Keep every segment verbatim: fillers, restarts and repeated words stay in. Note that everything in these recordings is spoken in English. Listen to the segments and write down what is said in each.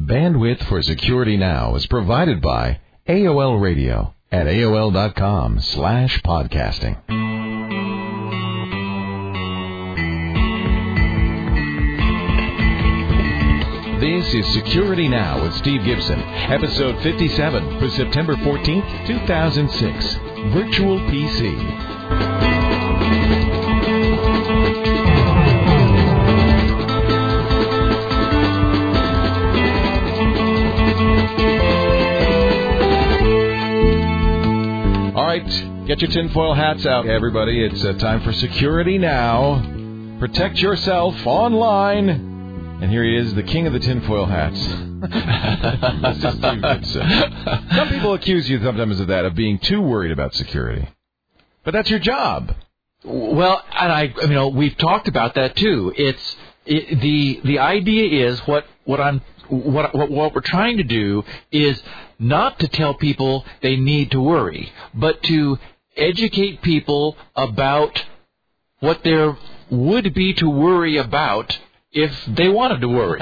Bandwidth for Security Now is provided by A O L Radio at A O L dot com slash podcasting. This is Security Now with Steve Gibson, episode fifty-seven for September fourteenth, two thousand six, Virtual P C. All right, get your tinfoil hats out, everybody. It's uh, time for Security Now. Protect yourself online. And here he is, the king of the tinfoil hats. Some people accuse you sometimes of that, of being too worried about security. But that's your job. Well, and I, you know, we've talked about that too. It's it, the the idea is what what I'm what, what what we're trying to do is not to tell people they need to worry, but to educate people about what there would be to worry about if they wanted to worry.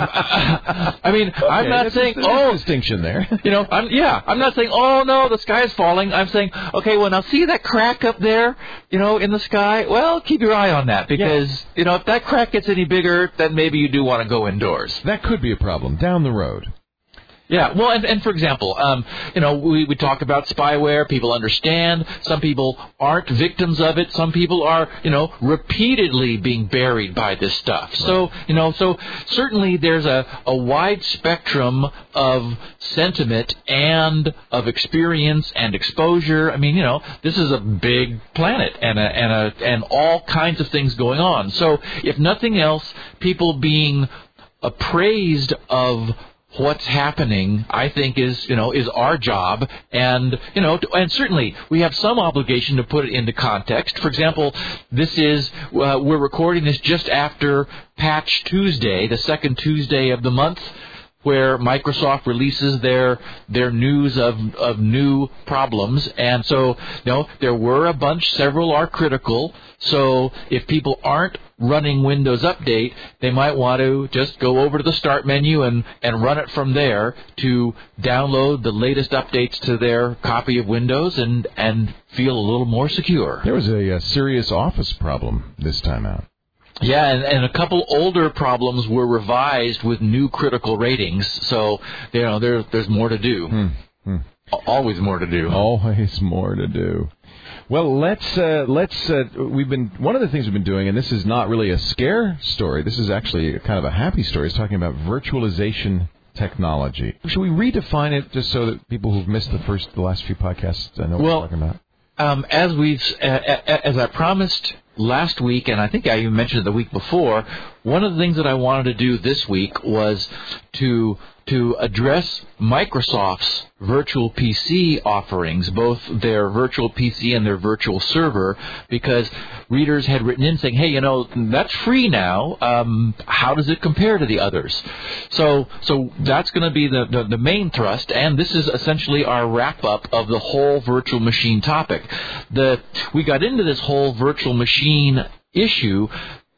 I, I mean, okay, I'm not saying, oh, distinction there. You know, I'm, yeah, I'm not saying, oh, no, the sky is falling. I'm saying, okay, well, now see that crack up there, you know, in the sky? Well, keep your eye on that because, yeah. you know, if that crack gets any bigger, then maybe you do want to go indoors. That could be a problem down the road. Yeah, well, and, and for example, um, you know, we, we talk about spyware. People understand. Some people aren't victims of it. Some people are, you know, repeatedly being buried by this stuff. Right. So, you know, so certainly there's a, a wide spectrum of sentiment and of experience and exposure. I mean, you know, this is a big planet and a, and a, and all kinds of things going on. So, if nothing else, people being appraised of what's happening, I think, is, you know, is our job. And, you know, and certainly we have some obligation to put it into context. For example, this is, uh, we're recording this just after Patch Tuesday, the second Tuesday of the month, where Microsoft releases their their news of, of new problems. And so, you know, there were a bunch, several are critical. So if people aren't running Windows Update, they might want to just go over to the Start menu and, and run it from there to download the latest updates to their copy of Windows and, and feel a little more secure. There was a, a serious Office problem this time out. Yeah, and, and a couple older problems were revised with new critical ratings. So, you know, there, there's more to do. Hmm. Hmm. Always more to do. Always more to do. Well, let's, uh, let's, uh, we've been, one of the things we've been doing, and this is not really a scare story, this is actually kind of a happy story, is talking about virtualization technology. Should we redefine it just so that people who've missed the first, the last few podcasts know well, what we're talking about? Um, as we've, uh, as I promised last week, and I think I even mentioned it the week before, one of the things that I wanted to do this week was to to address Microsoft's virtual P C offerings, both their virtual P C and their virtual server, because readers had written in saying, hey, you know, that's free now. Um, how does it compare to the others? So so that's going to be the, the, the main thrust, and this is essentially our wrap-up of the whole virtual machine topic. The we got into this whole virtual machine issue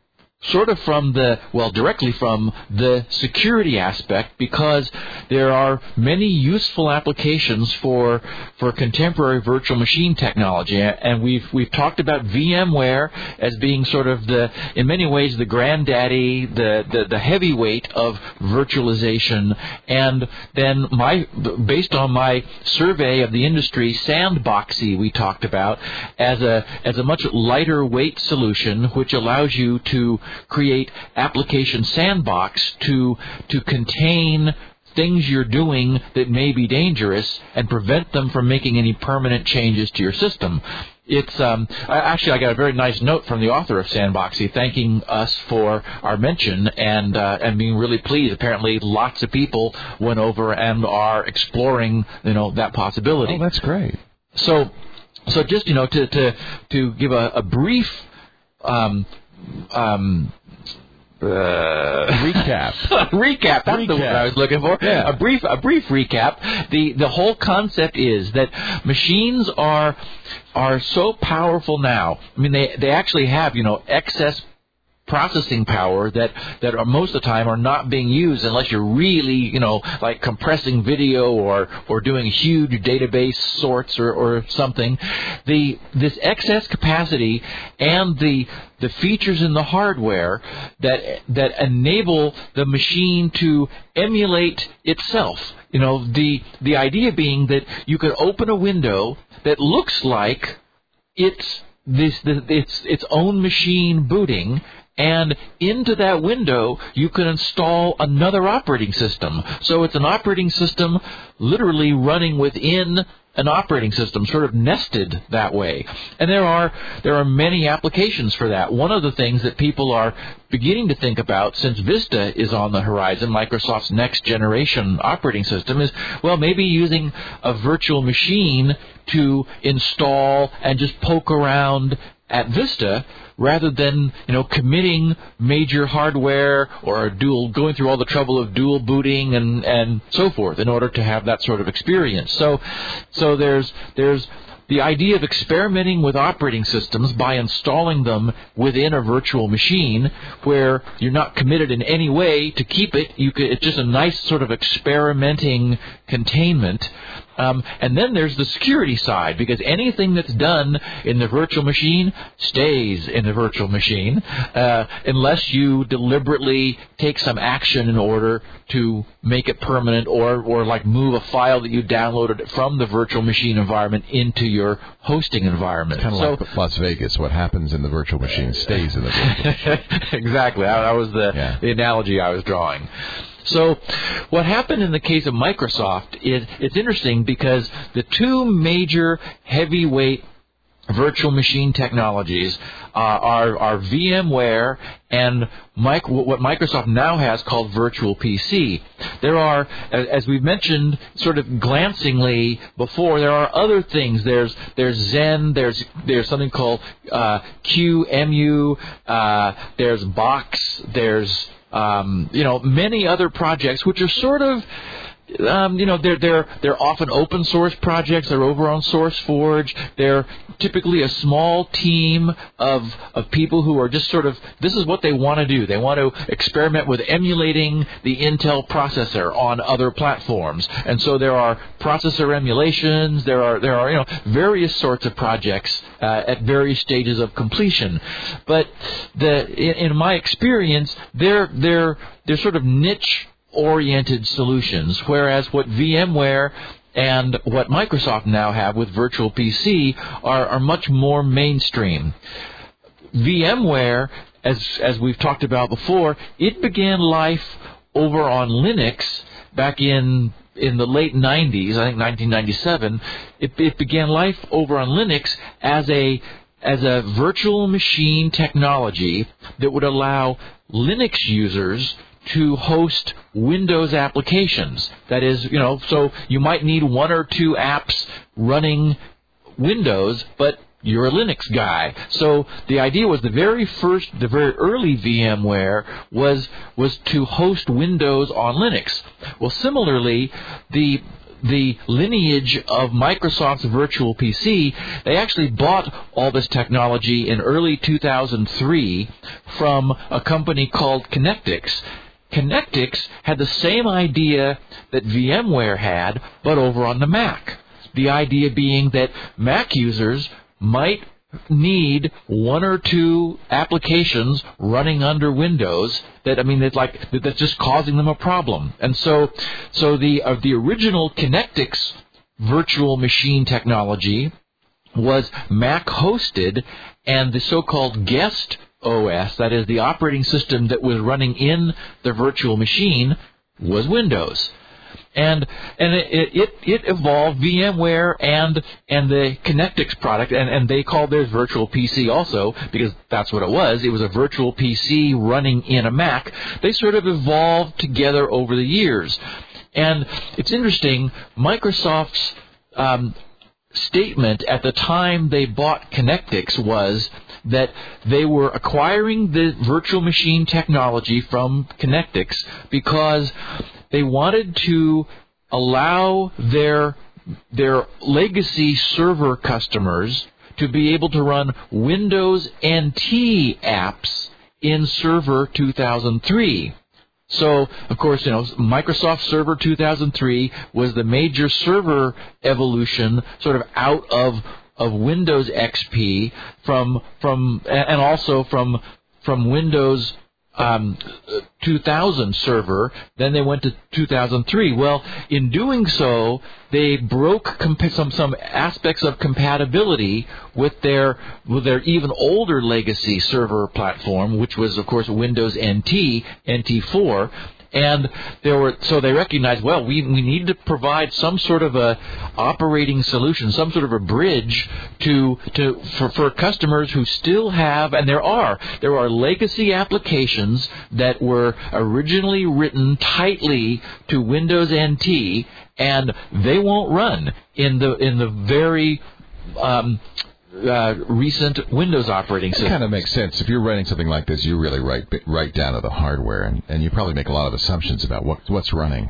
sort of from the, well, directly from the security aspect, because there are many useful applications for for contemporary virtual machine technology, and we've we've talked about VMware as being sort of the, in many ways, the granddaddy, the the, the heavyweight of virtualization, and then my based on my survey of the industry, Sandboxy we talked about as a as a much lighter weight solution, which allows you to create application sandbox to to contain things you're doing that may be dangerous and prevent them from making any permanent changes to your system. It's um, actually, I got a very nice note from the author of Sandboxy thanking us for our mention and uh, and being really pleased. Apparently, lots of people went over and are exploring, you know, that possibility. Oh, that's great. So, so just you know, to to to give a, a brief um, um, uh, recap. recap. That's recap. the word I was looking for. Yeah. A brief, a brief recap. The the whole concept is that machines are are so powerful now. I mean, they they actually have, you know, excess processing power that that are most of the time are not being used unless you're really, you know, like compressing video or or doing huge database sorts or, or something. The this excess capacity and the the features in the hardware that that enable the machine to emulate itself. You know, the the idea being that you could open a window that looks like it's this, this its its own machine booting, and into that window you can install another operating system. So it's an operating system literally running within an operating system, sort of nested that way. And there are there are many applications for that. One of the things that people are beginning to think about, since Vista is on the horizon, Microsoft's next generation operating system, is, well, maybe using a virtual machine to install and just poke around at Vista, rather than, you know, committing major hardware or dual, going through all the trouble of dual booting and, and so forth in order to have that sort of experience. So, so there's, there's the idea of experimenting with operating systems by installing them within a virtual machine where you're not committed in any way to keep it. You could, it's just a nice sort of experimenting containment. Um, and then there's the security side, because anything that's done in the virtual machine stays in the virtual machine, uh, unless you deliberately take some action in order to make it permanent, or, or like move a file that you downloaded from the virtual machine environment into your hosting environment. Kind of so, like Las Vegas. What happens in the virtual machine stays in the virtual machine. Exactly. That was the, yeah. the analogy I was drawing. So what happened in the case of Microsoft is, it's interesting because the two major heavyweight virtual machine technologies uh, are, are VMware and Mike, what Microsoft now has called Virtual P C. There are, as we've mentioned sort of glancingly before, there are other things. There's there's Zen, there's there's something called uh, Q M U, uh, there's Box, there's Um, you know, many other projects which are sort of, um, you know, they're they're they're often open source projects. They're over on SourceForge. They're typically a small team of of people who are just sort of, this is what they want to do. They want to experiment with emulating the Intel processor on other platforms. And so there are processor emulations. There are there are you know various sorts of projects uh, at various stages of completion. But the in, in my experience, they're they're they're sort of niche oriented solutions, whereas what VMware and what Microsoft now have with Virtual P C are, are much more mainstream. VMware, as as we've talked about before, it began life over on Linux back in in the late nineties, I think nineteen ninety-seven. It, it began life over on Linux as a as a virtual machine technology that would allow Linux users to host Windows applications. That is, you know, so you might need one or two apps running Windows, but you're a Linux guy. So the idea was the very first, the very early VMware was was to host Windows on Linux. Well, similarly, the the lineage of Microsoft's Virtual P C, they actually bought all this technology in early two thousand three from a company called Connectix. Connectix had the same idea that VMware had, but over on the Mac. The idea being that Mac users might need one or two applications running under Windows that, I mean, it's like, that's just causing them a problem. And so, so the, uh, the original Connectix virtual machine technology was Mac hosted, and the so-called guest O S, that is the operating system that was running in the virtual machine, was Windows. And and it, it it evolved VMware and and the Connectix product, and, and they called theirs Virtual P C also, because that's what it was. It was a virtual P C running in a Mac. They sort of evolved together over the years. And it's interesting, Microsoft's um, statement at the time they bought Connectix was that they were acquiring the virtual machine technology from Connectix because they wanted to allow their their legacy server customers to be able to run Windows N T apps in Server two thousand three. So, of course, you know, Microsoft Server two thousand three was the major server evolution sort of out of of Windows X P from from and also from from Windows um, two thousand Server. Then they went to two thousand three. Well, in doing so, they broke comp- some some aspects of compatibility with their with their even older legacy server platform, which was, of course, Windows N T, N T four. And there were, so they recognized, well, we we need to provide some sort of a operating solution, some sort of a bridge to to for, for customers who still have, and there are there are legacy applications that were originally written tightly to Windows N T, and they won't run in the in the very um, Uh, recent Windows operating system. That kind of makes sense. If you're writing something like this, you really write right down to the hardware, and, and you probably make a lot of assumptions about what what's running.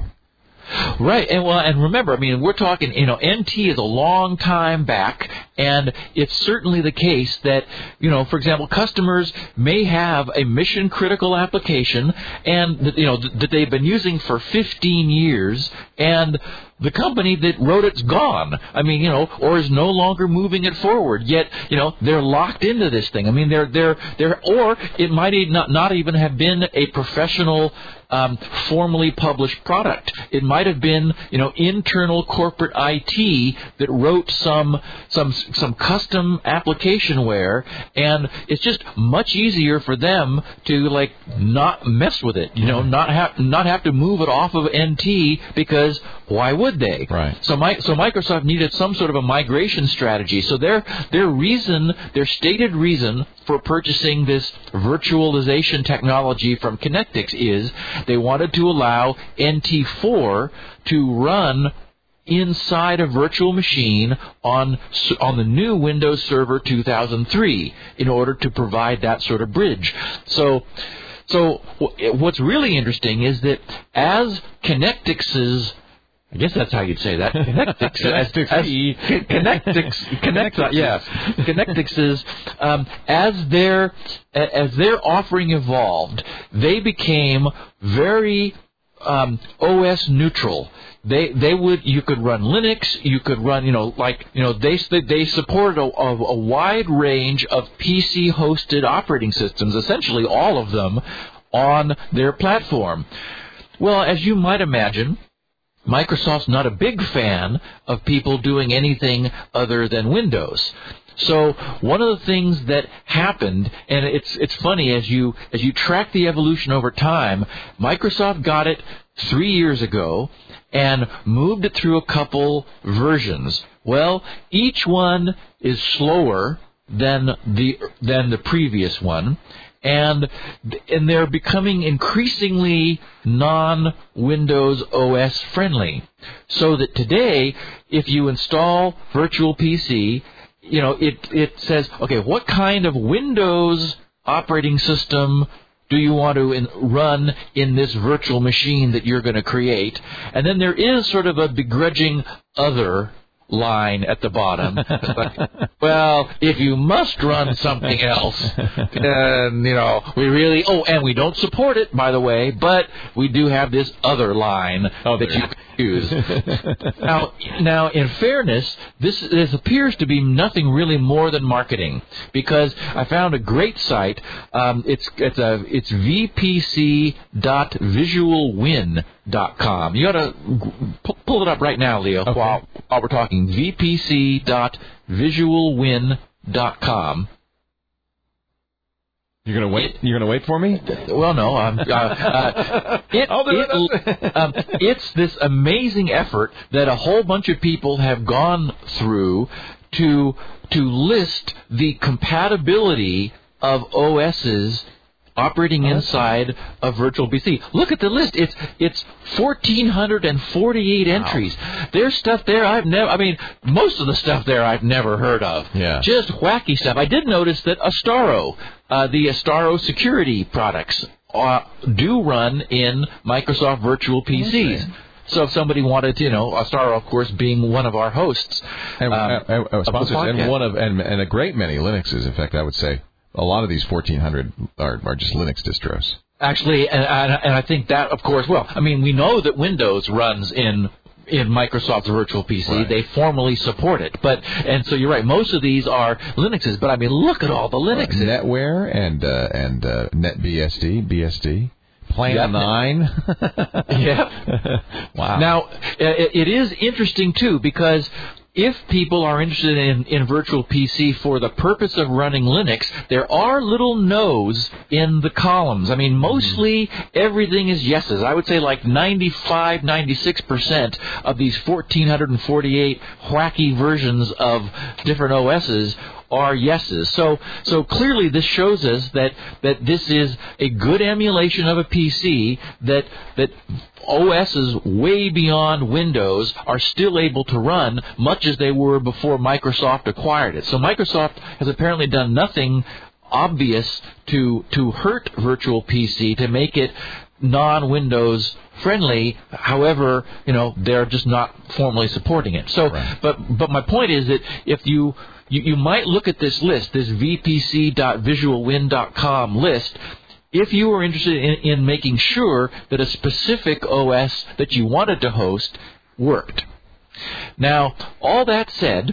Right, and well, and remember, I mean, we're talking, you know, N T is a long time back, and it's certainly the case that, you know, for example, customers may have a mission-critical application, and you know that they've been using for fifteen years, and the company that wrote it's gone. I mean, you know, or is no longer moving it forward. Yet, you know, they're locked into this thing. I mean, they're they're they're, or it might not not even have been a professional, um, formally published product. It might have been, you know, internal corporate I T that wrote some some some custom applicationware, and it's just much easier for them to like not mess with it. You know, not have not have to move it off of N T, because why would they? Right. So, my, so Microsoft needed some sort of a migration strategy. So their their reason, their stated reason for purchasing this virtualization technology from Kinectix is they wanted to allow N T four to run inside a virtual machine on on the new Windows Server two thousand three in order to provide that sort of bridge. So. So what's really interesting is that as Kinectix's, I guess that's how you'd say that. Kinectix, as, as, Kinectix, Kinectix, yeah, Kinectix's, um, as their as their offering evolved, they became very um, O S neutral. They they would you could run Linux, you could run you know like you know they they supported a, a, a wide range of P C hosted operating systems, essentially all of them on their platform. Well, as you might imagine, Microsoft's not a big fan of people doing anything other than Windows. So one of the things that happened, and it's it's funny as you as you track the evolution over time, Microsoft got it three years ago and moved it through a couple versions. Well, each one is slower than the than the previous one, and and they're becoming increasingly non-Windows O S friendly. So that today, if you install Virtual P C, you know it it says, okay, what kind of Windows operating system do you want to in, run in this virtual machine that you're going to create? And then there is sort of a begrudging other line at the bottom. Like, well, if you must run something else, then, you know, we really, oh, and we don't support it, by the way, but we do have this other line oh, that you can use. now, now, in fairness, this, this appears to be nothing really more than marketing, because I found a great site. Um, it's it's a it's v p c dot visual win dot com. You got to pull it up right now, Leo, okay. while, while we're talking. v p c dot visual win dot com. You're gonna wait. It, You're gonna wait for me? Well, no. Um, uh, uh, it, I'll do it, it. um, it's this amazing effort that a whole bunch of people have gone through to to list the compatibility of O S's operating inside a virtual P C. Look at the list. It's it's one thousand four hundred forty-eight entries. Wow. There's stuff there I've never, I mean, most of the stuff there I've never heard of. Yeah. Just wacky stuff. I did notice that Astaro, uh, the Astaro security products, uh, do run in Microsoft virtual P Cs. Okay. So if somebody wanted to, you know, Astaro, of course, being one of our hosts. And, um, uh, uh, sponsors, and one of, and, and a great many Linuxes, in fact, I would say. a lot of these fourteen hundred are, are just Linux distros. Actually, and, and I think that, of course, well, I mean, we know that Windows runs in in Microsoft's Virtual P C. Right. They formally support it. But and so you're right, most of these are Linuxes, but I mean, look at all the Linuxes. Uh, NetWare and uh, and uh, NetBSD, B S D, Plan yep. nine. Yep. Wow. Now, it, it is interesting, too, because if people are interested in, in Virtual P C for the purpose of running Linux, there are little no's in the columns. I mean, mostly everything is yeses. I would say like ninety-five, ninety-six percent of these one thousand four hundred forty-eight wacky versions of different O Ss are yeses. So so clearly this shows us that, that this is a good emulation of a P C, that that O Ss way beyond Windows are still able to run much as they were before Microsoft acquired it. So Microsoft has apparently done nothing obvious to to hurt Virtual P C, to make it non-Windows friendly. However, you know, they're just not formally supporting it. So, right. but but my point is that if you You, you might look at this list, this v p c dot visual win dot com list, if you were interested in, in making sure that a specific O S that you wanted to host worked. Now, all that said,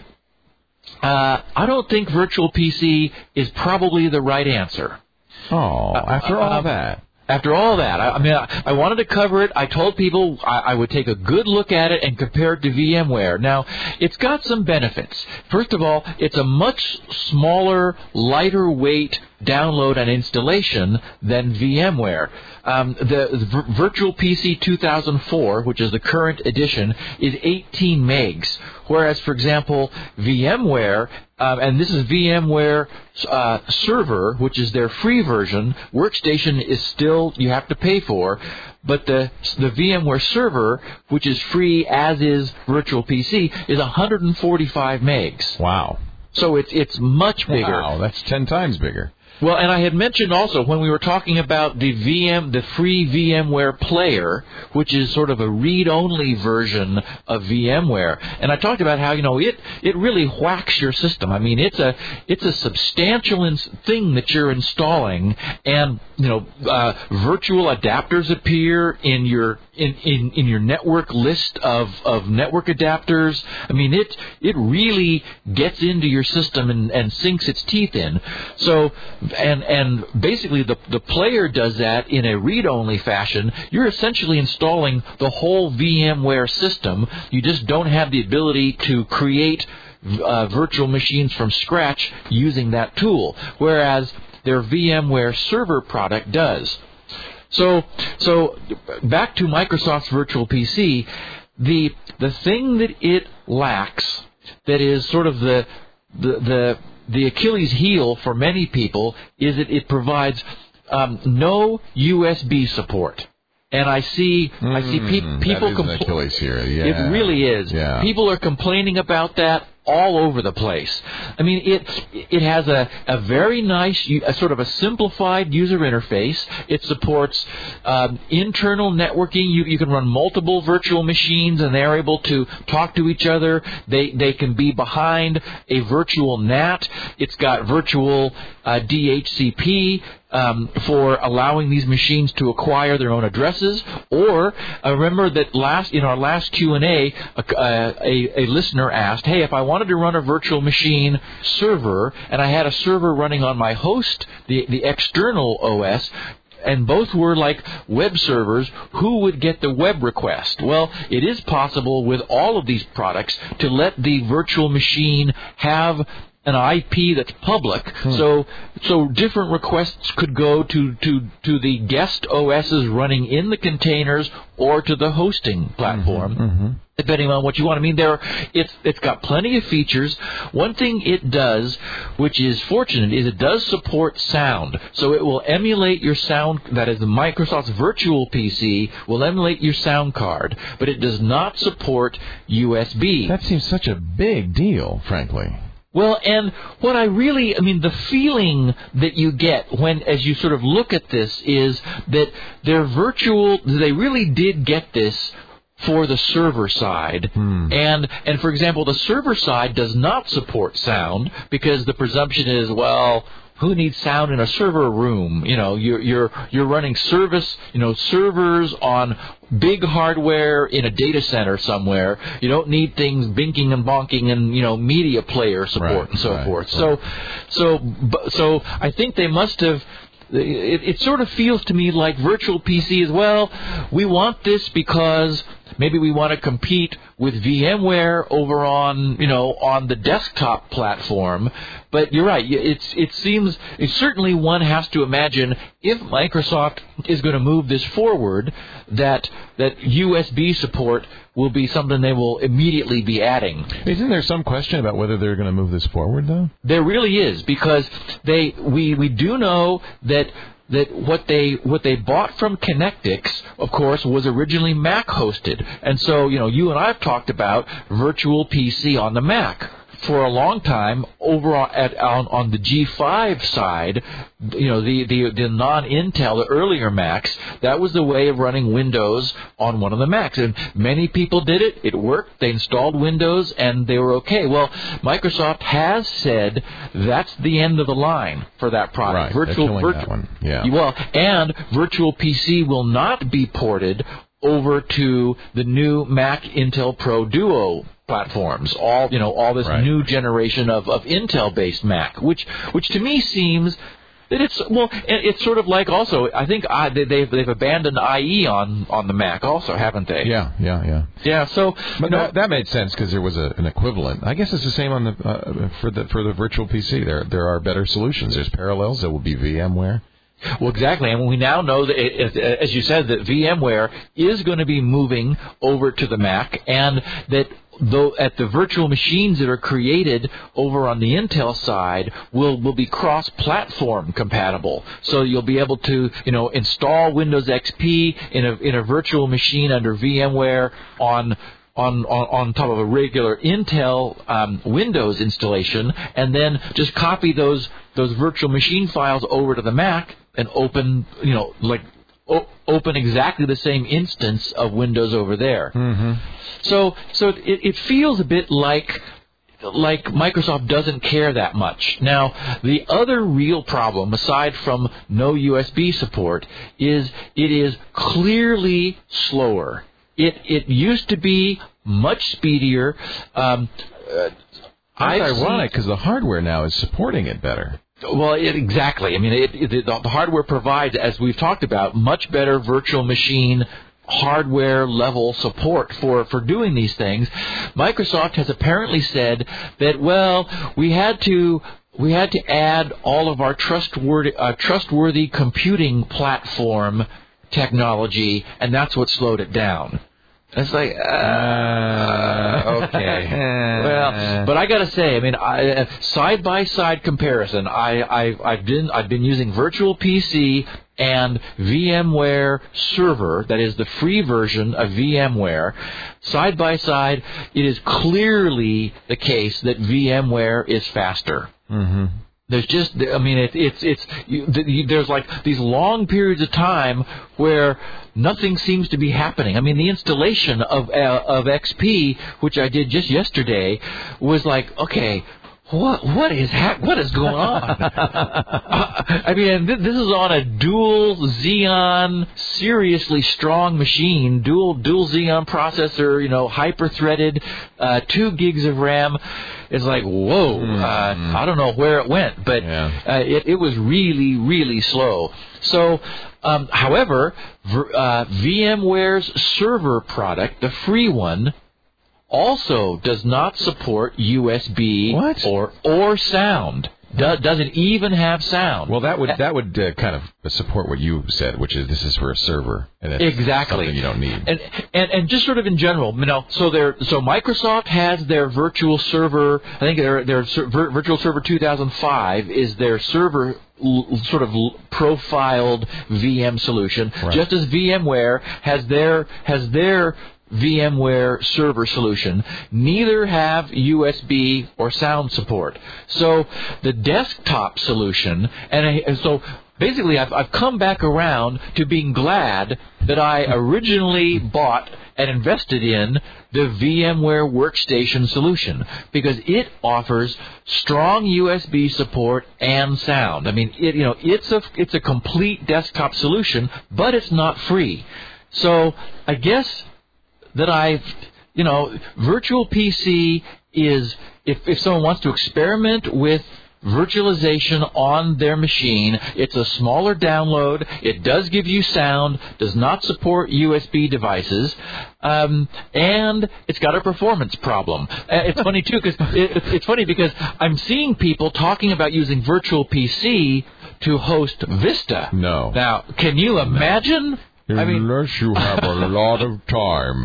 uh, I don't think Virtual P C is probably the right answer. Oh, after all uh, that. After all that, I, I mean, I, I wanted to cover it. I told people I, I would take a good look at it and compare it to VMware. Now, it's got some benefits. First of all, it's a much smaller, lighter weight download and installation than VMware. Um, the, the v- Virtual P C two thousand four, which is the current edition, is eighteen megs. Whereas, for example, VMware, um, and this is VMware uh, Server, which is their free version. Workstation is still, you have to pay for. But the the VMware Server, which is free as is Virtual P C, is one hundred forty-five megs. Wow. So it's it's much bigger. Wow, that's ten times bigger. Well, and I had mentioned also when we were talking about the V M, the free VMware Player, which is sort of a read-only version of VMware, and I talked about how, you know, it it really whacks your system. I mean, it's a it's a substantial ins- thing that you're installing, and you know, uh, virtual adapters appear in your in, in, in your network list of, of network adapters. I mean, it it really gets into your system and, and sinks its teeth in. So. And and basically the the player does that in a read-only fashion. You're essentially installing the whole VMware system. You just don't have the ability to create uh, virtual machines from scratch using that tool, whereas their VMware Server product does. So so back to Microsoft's Virtual P C, the the thing that it lacks, that is sort of the the the The Achilles heel for many people, is that it provides um, no U S B support. And I see, mm, I see pe- people complaining. Yeah. It really is. Yeah. People are complaining about that all over the place. I mean, it it has a, a very nice, a sort of a simplified user interface. It supports um, internal networking. You you can run multiple virtual machines, and they're able to talk to each other. They they can be behind a virtual N A T. It's got virtual uh, D H C P. Um, for allowing these machines to acquire their own addresses. Or I remember that last in our last Q and A, a, a, a listener asked, hey, if I wanted to run a virtual machine server and I had a server running on my host, the, the external O S, and both were like web servers, who would get the web request? Well, it is possible with all of these products to let the virtual machine have an I P that's public, hmm. so so different requests could go to, to, to the guest O Ss running in the containers or to the hosting platform, mm-hmm, mm-hmm. depending on what you want. I mean, there it's it's got plenty of features. One thing it does, which is fortunate, is it does support sound. So it will emulate your sound, that is, the Microsoft's Virtual P C will emulate your sound card, but it does not support U S B. That seems such a big deal, frankly. Well, and what I really, I mean, the feeling that you get when, as you sort of look at this, is that their virtual, they really did get this for the server side. Hmm. And, and for example, the server side does not support sound because the presumption is, well, who needs sound in a server room? You know, you're you're you're running service, you know, servers on big hardware in a data center somewhere. You don't need things binking and bonking and, you know, media player support right, and so right, forth. Right. So, so, so I think they must have. It, it sort of feels to me like virtual P C as well. We want this because maybe we want to compete with VMware over on, you know, on the desktop platform. But you're right. It's, it seems, it certainly one has to imagine if Microsoft is going to move this forward, that, that U S B support will be something they will immediately be adding. Isn't there some question about whether they're going to move this forward, though? There really is, because they, we, we do know that that what they what they bought from Connectix, of course, was originally Mac hosted. And so, you know, you and I have talked about virtual P C on the Mac. For a long time, over on, at, on, on the G five side, you know, the, the, the non-Intel, the earlier Macs, that was the way of running Windows on one of the Macs. And many people did it. It worked. They installed Windows, and they were okay. Well, Microsoft has said that's the end of the line for that product. Right. Virtual, They're killing virtual, that one. Yeah. Well, and virtual P C will not be ported over to the new Mac Intel Pro Duo platforms, all you know, all this right. new generation of, of Intel-based Mac, which which to me seems that it's well, it's sort of like also I think I, they, they've they've abandoned I E on, on the Mac also, haven't they? Yeah, yeah, yeah. Yeah. So, but know, that, that made sense because there was a, an equivalent. I guess it's the same on the uh, for the for the virtual P C. There there are better solutions. There's parallels. There will be VMware. Well, exactly, and we now know that, it, as you said, that VMware is going to be moving over to the Mac, and that though at the virtual machines that are created over on the Intel side will will be cross-platform compatible. So you'll be able to, you know, install Windows X P in a in a virtual machine under VMware on. On, on, on top of a regular Intel um, Windows installation, and then just copy those those virtual machine files over to the Mac and open, you know, like o- open exactly the same instance of Windows over there. Mm-hmm. So so it, it feels a bit like like Microsoft doesn't care that much. Now, the other real problem, aside from no U S B support, is it is clearly slower. It it used to be much speedier. Um, uh, That's ironic because the hardware now is supporting it better. Well, it, exactly. I mean, it, it, the, the hardware provides, as we've talked about, much better virtual machine hardware level support for, for doing these things. Microsoft has apparently said that, well, we had to we had to add all of our trustworthy uh, trustworthy computing platform technology, and that's what slowed it down. It's like, uh, okay. Well, but I got to say, I mean, I, side-by-side comparison, I, I, I've been I've been using Virtual P C and VMware Server, that is the free version of VMware. Side by side, it is clearly the case that VMware is faster. Mm-hmm. There's just, I mean, it, it's, it's, you, there's like these long periods of time where nothing seems to be happening. I mean, the installation of, uh, of X P, which I did just yesterday, was like, okay, what, what is ha- what is going on? uh, I mean, th- this is on a dual Xeon, seriously strong machine, dual, dual Xeon processor, you know, hyper-threaded, uh, two gigs of RAM. It's like, whoa, mm. uh, I don't know where it went, but yeah. uh, it, it was really, really slow. So, um, however, uh, VMware's server product, the free one, also does not support U S B what? or or sound. Do, doesn't even have sound. Well, that would that would uh, kind of support what you said, which is this is for a server, and it's exactly something you don't need. And, and and just sort of in general, you know, so there, so Microsoft has their virtual server. I think their their virtual server two thousand five is their server l- sort of l- profiled V M solution, right. just as VMware has their has their VMware server solution. Neither have U S B or sound support. So the desktop solution, and, I, and so basically I've, I've come back around to being glad that I originally bought and invested in the VMware Workstation solution because it offers strong U S B support and sound. I mean, it, you know, it's a it's a complete desktop solution, but it's not free. So I guess that I've, you know, Virtual P C is, if if someone wants to experiment with virtualization on their machine, it's a smaller download. It does give you sound, does not support U S B devices, um, and it's got a performance problem. Uh, it's funny too because it, it's funny because I'm seeing people talking about using Virtual P C to host Vista. No. Now, can you imagine? Unless I mean, you have a lot of time.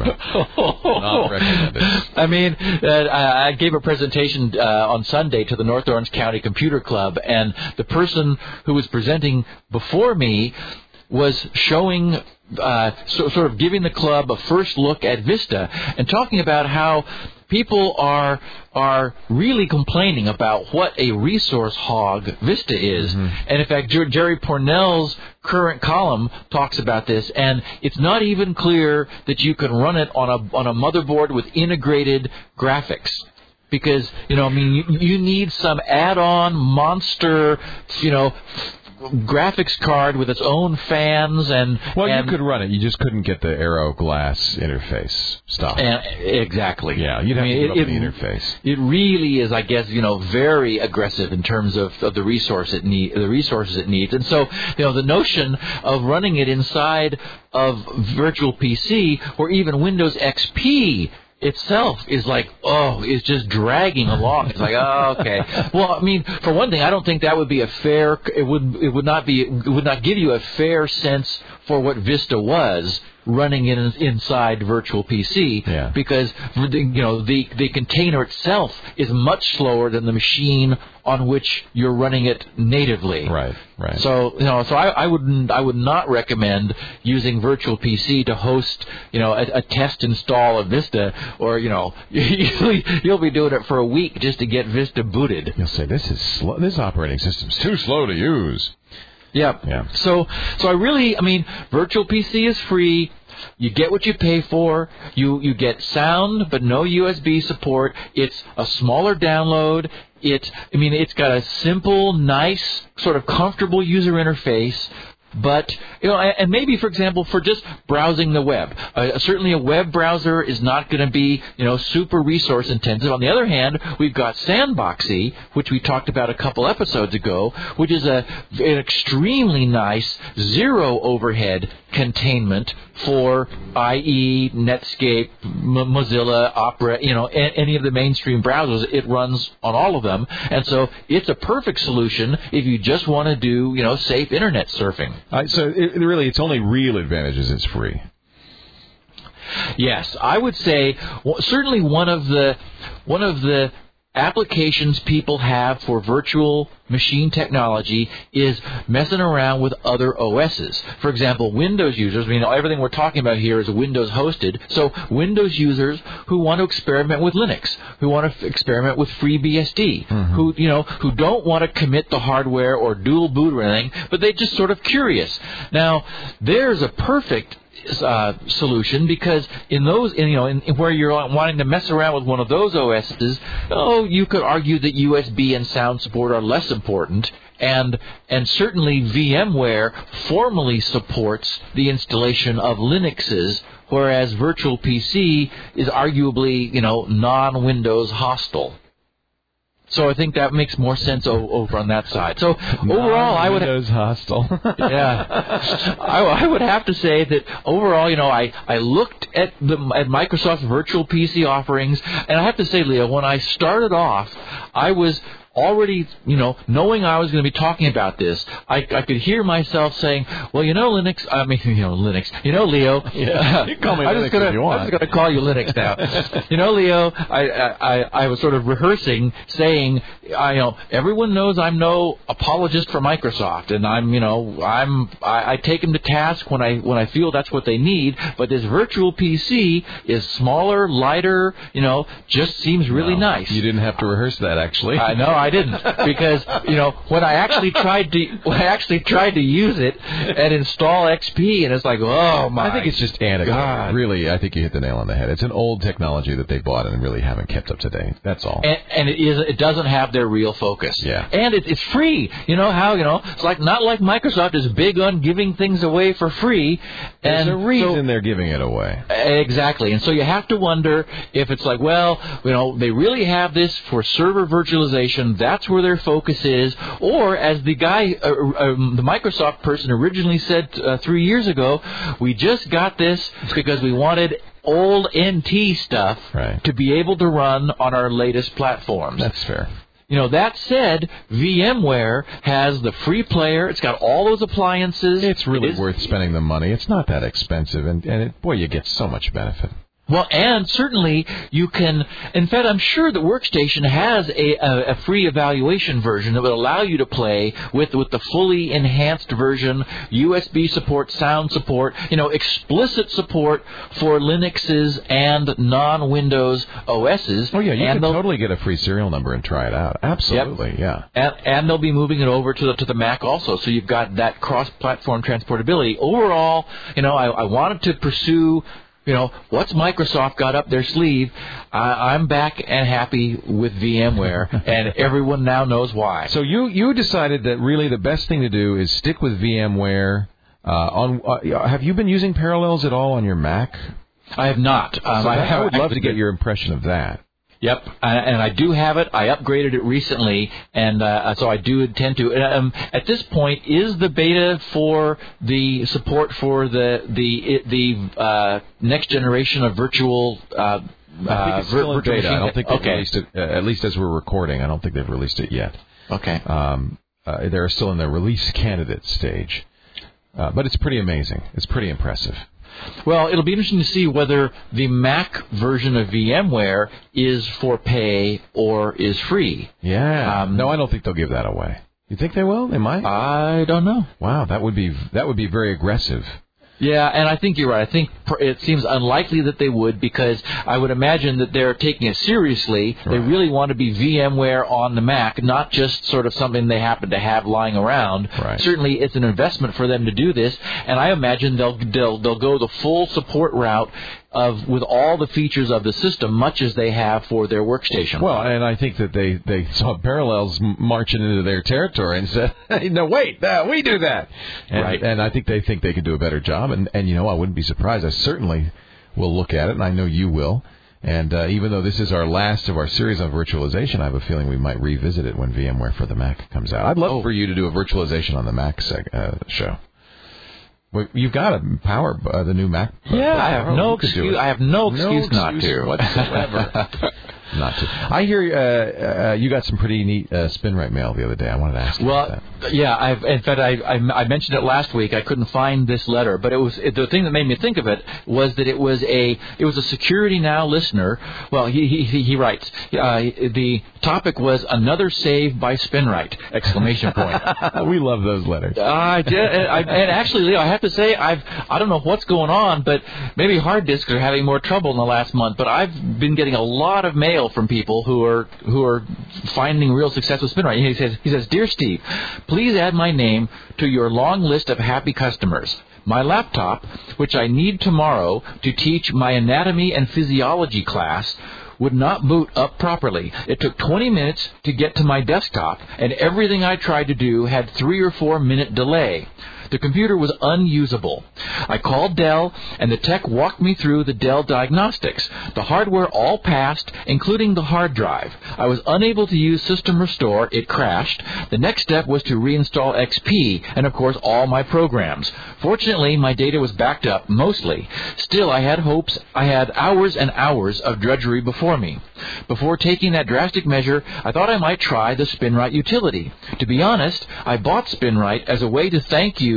Not recommended. I mean, uh, I gave a presentation uh, on Sunday to the North Orange County Computer Club, and the person who was presenting before me was showing, uh, so, sort of giving the club a first look at Vista and talking about how people are are really complaining about what a resource hog Vista is. Mm-hmm. And in fact, Jer- Jerry Pornell's current column talks about this, and it's not even clear that you can run it on a on a motherboard with integrated graphics. Because, you know, I mean, you, you need some add-on monster, you know, graphics card with its own fans and well and, you could run it, you just couldn't get the Aero glass interface stuff. And, exactly. Yeah, you'd have I mean, to give it, up the it, interface. It really is, I guess, you know, very aggressive in terms of, of the resource it need, the resources it needs. And so, you know, the notion of running it inside of Virtual P C or even Windows X P itself is like, oh, is just dragging along. It's like, oh, okay. Well, I mean, for one thing, I don't think that would be a fair. It would. It would not be. It would not give you a fair sense for what Vista was running in inside Virtual P C. Yeah. Because you know the the container itself is much slower than the machine on which you're running it natively. Right. Right. So you know, so I, I wouldn't. I would not recommend using Virtual P C to host, you know, a, a test install of Vista, or you know, you'll be doing it for a week just to get Vista booted. You'll say this is slow, this operating system's too slow to use. Yep. Yeah. So, so I really, I mean, Virtual P C is free. You get what you pay for. You you get sound, but no U S B support. It's a smaller download. It, I mean, it's got a simple, nice, sort of comfortable user interface. But, you know, and maybe, for example, for just browsing the web. Uh, certainly a web browser is not going to be, you know, super resource intensive. On the other hand, we've got Sandboxy, which we talked about a couple episodes ago, which is a, an extremely nice zero overhead containment for, that is. Netscape, M- Mozilla, Opera, you know, a- any of the mainstream browsers. It runs on all of them. And so it's a perfect solution if you just want to do, you know, safe internet surfing. Uh, so it, really, its only real advantage is it's free. Yes, I would say well, certainly one of the one of the applications people have for virtual machine technology is messing around with other O Ss. For example, Windows users, I mean, everything we're talking about here is Windows hosted, so Windows users who want to experiment with Linux, who want to experiment with FreeBSD, mm-hmm. who, you know, who don't want to commit the hardware or dual boot or anything, but they're just sort of curious. Now, there's a perfect Uh, solution, because in those, in, you know, in, in where you're wanting to mess around with one of those O Ss, oh, you could argue that U S B and sound support are less important, and and certainly VMware formally supports the installation of Linuxes, whereas Virtual P C is arguably, you know, non-Windows hostile. So I think that makes more sense o- over on that side. So overall, I would Windows hostile. yeah, I, I would have to say that overall, you know, I, I looked at the at Microsoft's Virtual P C offerings, and I have to say, Leo, when I started off, I was already, you know, knowing I was going to be talking about this, I, I could hear myself saying, well, you know, Linux, I mean, you know, Linux, you know, Leo. Yeah, you can call me I'm Linux just gonna, if you want. I'm just going to call you Linux now. You know, Leo, I, I, I was sort of rehearsing, saying, I, you know, everyone knows I'm no apologist for Microsoft, and I'm, you know, I'm, I, I take them to task when I, when I feel that's what they need, but this Virtual P C is smaller, lighter, you know, just seems really no, nice. You didn't have to rehearse that, actually. I know, I I didn't, because you know when I actually tried to when I actually tried to use it and install X P, and it's like, oh my! I think it's just antiquated. God. Really, I think you hit the nail on the head. It's an old technology that they bought and really haven't kept up to date. That's all. And, and it is it doesn't have their real focus. Yeah. And it, it's free. You know how you know it's like not like Microsoft is big on giving things away for free. There's and a reason so, they're giving it away. Exactly. And so you have to wonder if it's like, well, you know, they really have this for server virtualization. That's where their focus is. Or as the guy, uh, uh, the Microsoft person originally said uh, three years ago, we just got this because we wanted old N T stuff right. to be able to run on our latest platforms. That's fair. You know, that said, VMware has the free player. It's got all those appliances. It's really it is, worth spending the money. It's not that expensive, and, and it, boy, you get so much benefit. Well, and certainly you can, in fact, I'm sure the Workstation has a, a, a free evaluation version that would allow you to play with, with the fully enhanced version, U S B support, sound support, you know, explicit support for Linuxes and non-Windows O Ss. Oh, yeah, you and can totally get a free serial number and try it out. Absolutely, yep. yeah. And, and they'll be moving it over to the, to the Mac also, so you've got that cross-platform transportability. Overall, you know, I, I wanted to pursue... You know, what's Microsoft got up their sleeve? I, I'm back and happy with VMware, and everyone now knows why. So you, you decided that really the best thing to do is stick with VMware. Uh, on uh, have you been using Parallels at all on your Mac? I have not. Um, so I, I would love to get been, your impression of that. Yep, and I do have it. I upgraded it recently, and uh, so I do intend to. Um, at this point, is the beta for the support for the the the uh, next generation of virtual? Uh, I think it's still in beta. I don't think they've okay. released it. Uh, at least as we're recording, I don't think they've released it yet. Okay. Um, uh, they're still in the release candidate stage, uh, but it's pretty amazing. It's pretty impressive. Well, it'll be interesting to see whether the Mac version of VMware is for pay or is free. Yeah. Um, no, I don't think they'll give that away. You think they will? They might? I don't know. Wow, that would be that would be very aggressive. Yeah, and I think you're right. I think it seems unlikely that they would, because I would imagine that they're taking it seriously. Right. They really want to be VMware on the Mac, not just sort of something they happen to have lying around. Right. Certainly, it's an investment for them to do this, and I imagine they'll they'll they'll go the full support route of with all the features of the system, much as they have for their workstation. Well, and I think that they, they saw Parallels marching into their territory and said, hey, no, wait, uh, we do that. And, right. And I think they think they could do a better job. And, and, you know, I wouldn't be surprised. I certainly will look at it, and I know you will. And uh, even though this is our last of our series on virtualization, I have a feeling we might revisit it when VMware for the Mac comes out. I'd love oh. for you to do a virtualization on the Mac seg- uh, show. Well, you've got to power uh, the new Mac. Yeah, I have no excuse. I have no excuse, no not excuse to whatsoever. Not to. I hear uh, uh, you got some pretty neat uh, SpinRite mail the other day. I wanted to ask you well, about that. Yeah, I've, in fact, I, I, I mentioned it last week. I couldn't find this letter, but it was it, the thing that made me think of it was that it was a it was a Security Now listener. Well, he he, he writes uh, the topic was another save by SpinRite! Exclamation point. We love those letters. I did, and, I, and actually, Leo, I have to say, I've I don't know what's going on, but maybe hard disks are having more trouble in the last month. But I've been getting a lot of mail from people who are who are finding real success with SpinRite. He says, he says, "Dear Steve, please add my name to your long list of happy customers. My laptop, which I need tomorrow to teach my anatomy and physiology class, would not boot up properly. It took twenty minutes to get to my desktop, and everything I tried to do had three or four minute delay. The computer was unusable. I called Dell, and the tech walked me through the Dell diagnostics. The hardware all passed, including the hard drive. I was unable to use System Restore. It crashed. The next step was to reinstall X P, and of course all my programs. Fortunately, my data was backed up, mostly. Still, I had hopes. I had hours and hours of drudgery before me. Before taking that drastic measure, I thought I might try the SpinRite utility. To be honest, I bought SpinRite as a way to thank you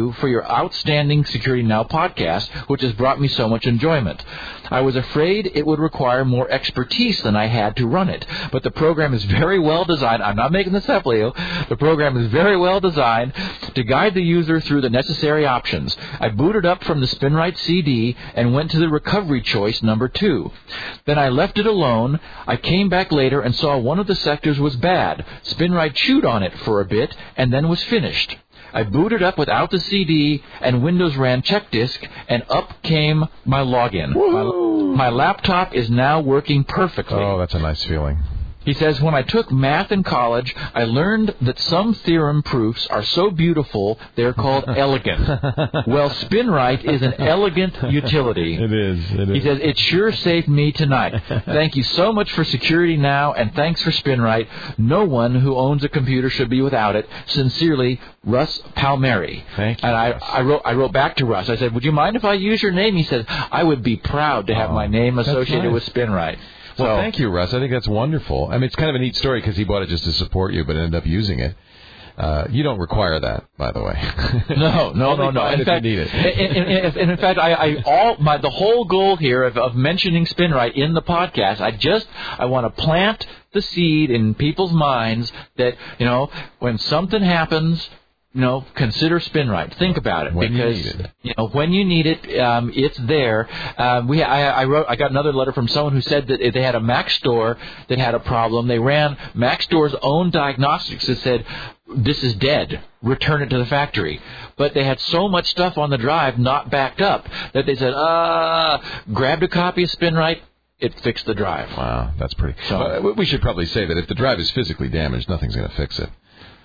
you for your outstanding Security Now podcast, which has brought me so much enjoyment. I was afraid it would require more expertise than I had to run it, but the program is very well designed. I'm not making this up, Leo. The program is very well designed to guide the user through the necessary options. I booted up from the SpinRite C D and went to the recovery choice number two. Then I left it alone. I came back later and saw one of the sectors was bad. SpinRite chewed on it for a bit and then was finished. I booted up without the C D, and Windows ran check disk, and up came my login. My, my laptop is now working perfectly. Oh, that's a nice feeling. He says, when I took math in college, I learned that some theorem proofs are so beautiful, they're called elegant. Well, SpinRite is an elegant utility. It is. It is. He says, it sure saved me tonight. Thank you so much for Security Now, and thanks for SpinRite. No one who owns a computer should be without it. Sincerely, Russ Palmieri. Thank you. And I, I, wrote, I wrote back to Russ. I said, would you mind if I use your name? He said, I would be proud to have oh, my name associated nice. with SpinRite. Well, so, thank you, Russ. I think that's wonderful. I mean, it's kind of a neat story because he bought it just to support you, but ended up using it. Uh, you don't require that, by the way. No, no, no, no. In fact, you need it. in, in, in, in fact, I, I all my the whole goal here of, of mentioning SpinRite in the podcast, I just I want to plant the seed in people's minds that, you know, when something happens, you know, consider SpinRite. Think about it, when because you, need it. you know when you need it, um, it's there. Um, we, I, I wrote, I got another letter from someone who said that they had a Mac store that had a problem. They ran Mac store's own diagnostics that said, "This is dead. Return it to the factory." But they had so much stuff on the drive not backed up that they said, "Uh, grabbed a copy of SpinRite." It fixed the drive. Wow, that's pretty. So, uh, we should probably say that if the drive is physically damaged, nothing's going to fix it.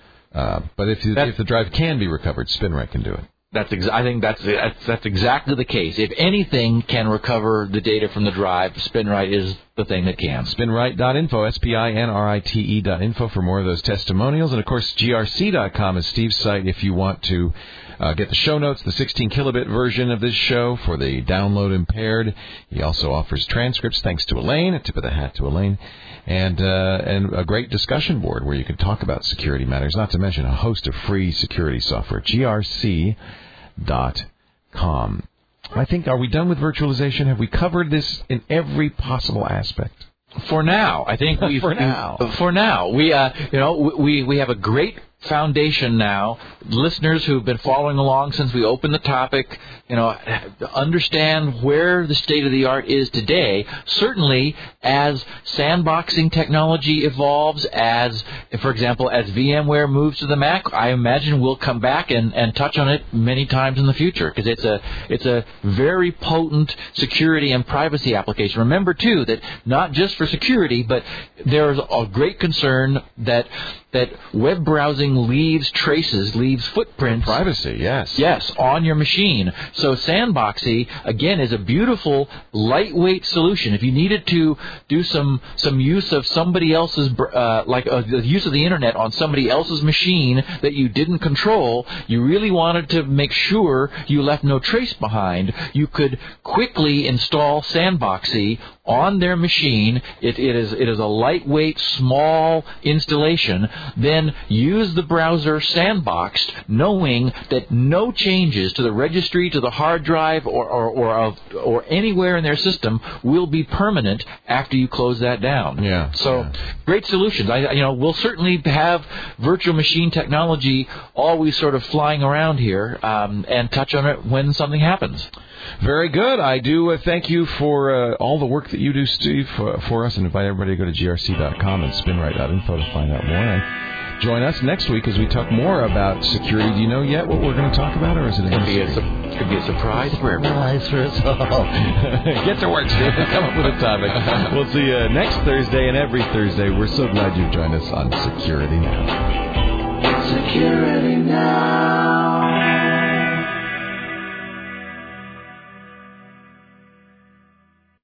Uh, but if you, if the drive can be recovered, SpinRite can do it. That's ex- I think that's, that's that's exactly the case. If anything can recover the data from the drive, SpinRite is the thing that can. SpinRite dot info, S P I N R I T E dot info for more of those testimonials. And, of course, G R C dot com is Steve's site if you want to uh, get the show notes, the sixteen kilobit version of this show for the download impaired. He also offers transcripts, thanks to Elaine, a tip of the hat to Elaine, and uh, and a great discussion board where you can talk about security matters, not to mention a host of free security software, G R C dot com. I think, are we done with virtualization? Have we covered this in every possible aspect? For now, I think we for now. For now, we uh, you know we we have a great foundation now. Listeners who've been following along since we opened the topic, you know, understand where the state of the art is today. Certainly, as sandboxing technology evolves, as, for example, as VMware moves to the Mac, I imagine we'll come back and, and touch on it many times in the future, because it's a it's a very potent security and privacy application. Remember, too, that not just for security, but there's a great concern that that web browsing leaves traces, leaves footprints. Privacy, yes. Yes, on your machine. So Sandboxy, again, is a beautiful, lightweight solution. If you needed to do some some use of somebody else's, uh, like uh, the use of the Internet on somebody else's machine that you didn't control, you really wanted to make sure you left no trace behind, you could quickly install Sandboxy on their machine. It, it is it is a lightweight, small installation. Then use the browser sandboxed, knowing that no changes to the registry, to the hard drive, or or or, of, or anywhere in their system will be permanent after you close that down. Yeah. So yeah. Great solutions. I you know we'll certainly have virtual machine technology always sort of flying around here, um, and touch on it when something happens. Very good. I do uh, thank you for uh, all the work that you do, Steve, for, for us, and invite everybody to go to G R C dot com and SpinRite dot info to find out more. And join us next week as we talk more about security. Do you know yet what we're going to talk about, or is it a could be a, su- could be a surprise for everyone? Surprise for us all. Get to work, Steve. Come up with a topic. We'll see you next Thursday and every Thursday. We're so glad you've joined us on Security Now. Security Now.